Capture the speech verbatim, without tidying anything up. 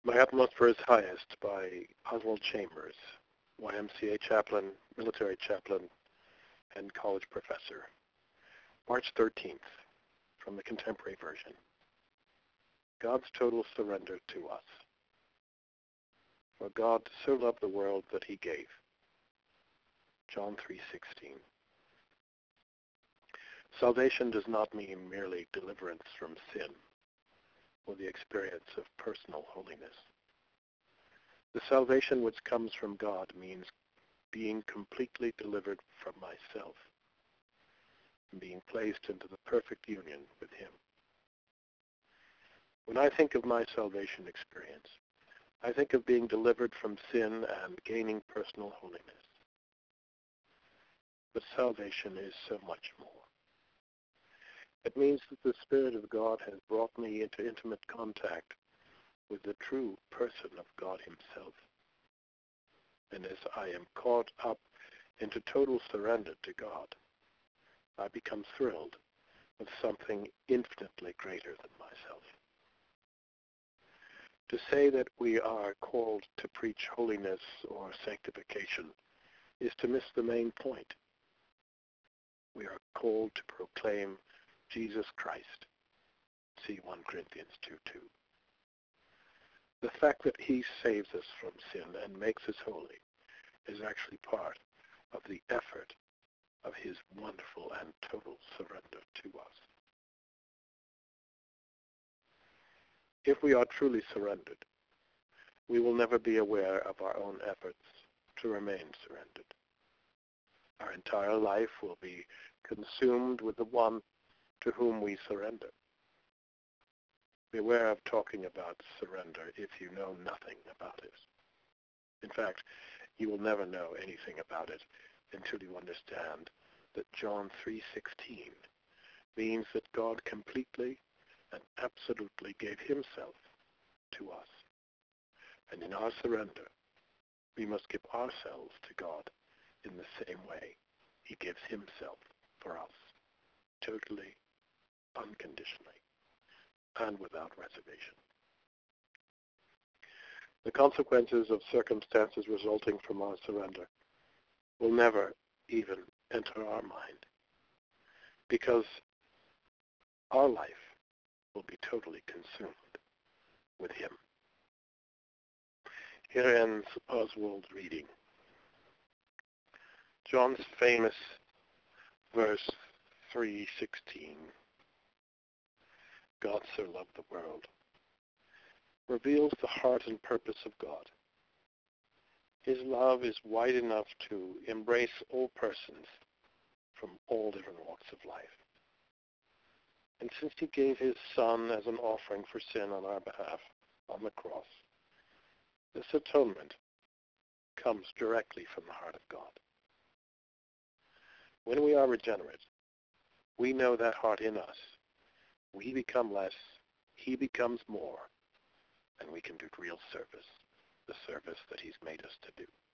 My Utmost for His Highest by Oswald Chambers, Y M C A chaplain, military chaplain, and college professor. March thirteenth, from the Contemporary Version. God's total surrender to us. For God so loved the world that he gave. John three sixteen. Salvation does not mean merely deliverance from sin or the experience of personal holiness. The salvation which comes from God means being completely delivered from myself and being placed into the perfect union with him. When I think of my salvation experience, I think of being delivered from sin and gaining personal holiness. But salvation is so much more. It means that the Spirit of God has brought me into intimate contact with the true person of God himself. And as I am caught up into total surrender to God, I become thrilled with something infinitely greater than myself. To say that we are called to preach holiness or sanctification is to miss the main point. We are called to proclaim Jesus Christ. See First Corinthians two two. The fact that he saves us from sin and makes us holy is actually part of the effort of his wonderful and total surrender to us. If we are truly surrendered, we will never be aware of our own efforts to remain surrendered. Our entire life will be consumed with the one to whom we surrender. Beware of talking about surrender if you know nothing about it. In fact, you will never know anything about it until you understand that John three sixteen means that God completely and absolutely gave himself to us. And in our surrender, we must give ourselves to God in the same way he gives himself for us, totally, unconditionally, and without reservation. The consequences of circumstances resulting from our surrender will never even enter our mind, because our life will be totally consumed with him. Here ends Oswald's reading. John's famous verse three sixteen, God so loved the world, reveals the heart and purpose of God. His love is wide enough to embrace all persons from all different walks of life. And since he gave his Son as an offering for sin on our behalf on the cross, this atonement comes directly from the heart of God. When we are regenerate, we know that heart in us. We become less, he becomes more, and we can do real service, the service that he's made us to do.